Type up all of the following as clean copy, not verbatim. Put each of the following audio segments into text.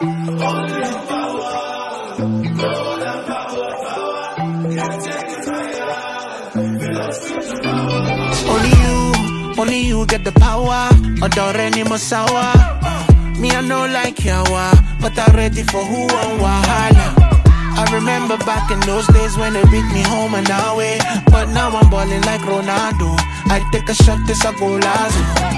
Only you get the power. Adore more sour. Me I know like yawa, but I'm ready for who and wahala. I remember back in those days when they beat me home and away, but now I'm balling like Ronaldo. I take a shot, this a goal as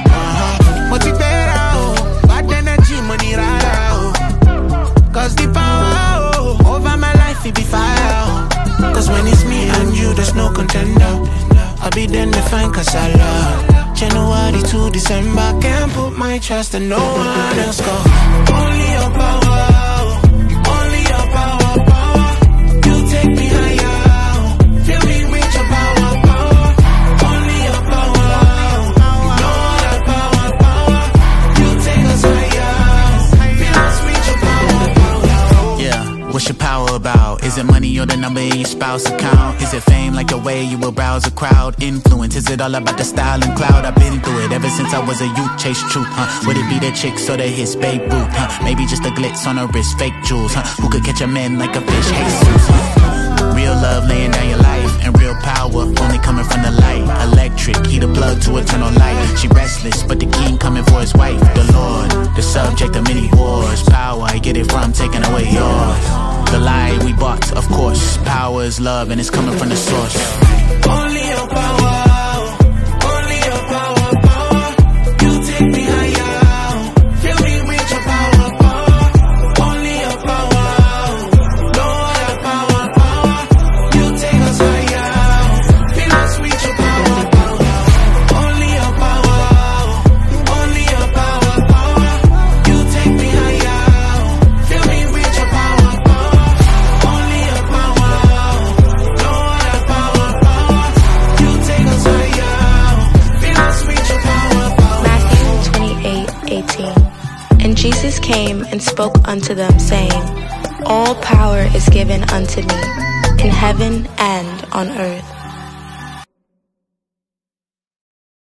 motivate, bad energy, money rara. Cause the power over my life, it be fire. Cause when it's me and you, there's no contender. I'll be then to find cause I love. January to December, can't put my trust in no one else. Go only your power, only your power, power. You take me higher, fill me with your power, power. Only your power, no other power, power. You take us higher, fill us with your power, power. Yeah, what's your power about? Is it money or the number in your spouse account? Is it fame like the way you will browse a crowd? Influence, is it all about the style and cloud? I've been through it ever since I was a youth, chase truth, Would it be the chicks or the hits, Babe Ruth, Maybe just the glitz on her wrist, fake jewels, Who could catch a man like a fish, Jesus, Real love laying down your life, and real power only coming from the light. Electric, he the plug to eternal light. She restless, but the king coming for his wife. The Lord, the subject of many wars. Power, I get it from taking away yours. The lie we bought, of course. Power is love and it's coming from the source. Only your power, only your power, power. You take me higher, fill me with your power, power. Only your power, no other power, power. You take us higher, fill us with your power, power. Only your power, only your power, power. You take me higher, fill me with your power, power. Only your power, no other power, power. You take us higher, fill us with your power, power. Matthew 28:18. And Jesus came and spoke unto them, saying, All power is given unto me, in heaven and on earth.